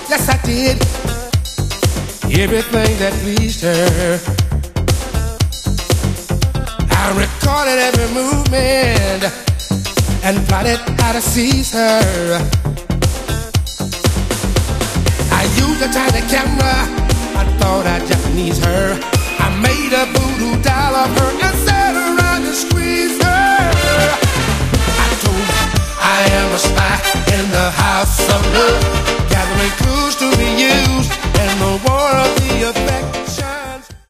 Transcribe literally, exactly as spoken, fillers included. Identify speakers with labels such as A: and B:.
A: Yes, I did everything that pleased her. I recorded every movement and plotted how to seize her. I used a tiny camera, I thought I'd Japanese her. I made a voodoo doll of her and sat around and squeezed her. I told her I am a spy in the house of love, gathering clues to be used